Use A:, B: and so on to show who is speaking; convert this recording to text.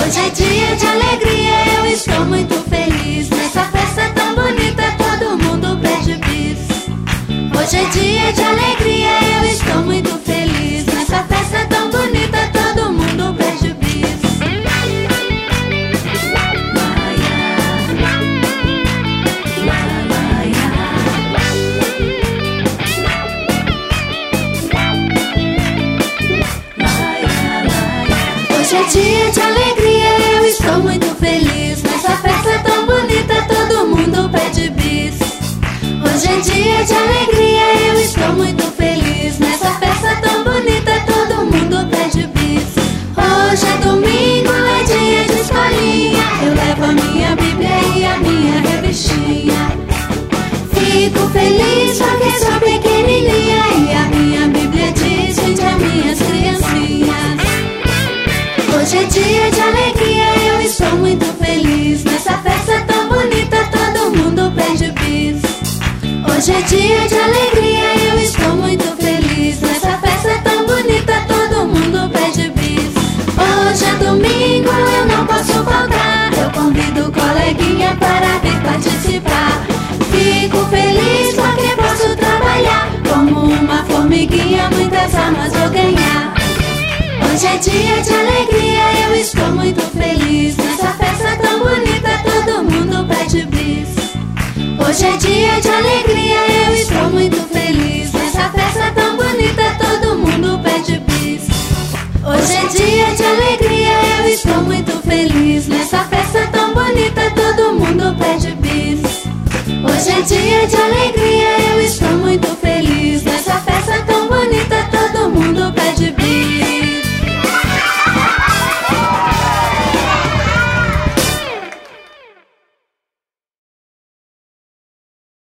A: Hoje é dia de alegria, eu estou muito feliz. Nessa festa tão bonita, todo mundo pede bis. Hoje é dia de alegria, eu estou muito feliz. Nessa festa tão bonita, todo mundo pede bis. Hoje é dia de alegria, eu estou muito feliz. Nessa festa tão bonita, todo mundo pede bis. Hoje é dia de alegria, eu estou muito feliz. Nessa festa tão bonita, todo mundo pede bis. Hoje é domingo, é dia de escolinha. Eu levo a minha Bíblia e a minha revistinha. Fico feliz porque sou pequenininha e a minha Bíblia diz: vinde a minhas criancinhas. Hoje é dia de alegria, eu estou muito feliz. Nessa festa tão bonita, todo mundo pede bis. Hoje é dia de alegria, eu estou muito feliz. Nessa festa tão bonita, todo mundo pede bis. Hoje é domingo, eu não posso faltar. Eu convido o coleguinha para vir participar. Fico feliz porque posso trabalhar. Como uma formiguinha, muitas almas vou ganhar. Hoje é dia de alegria, eu estou muito feliz. Nessa festa tão bonita, todo mundo pede bis. Hoje é dia de alegria, eu estou muito feliz. Nessa festa tão bonita, todo mundo pede bis. Hoje é dia de alegria, eu estou muito feliz. Nessa festa tão bonita, todo mundo pede bis. Hoje é dia de alegria.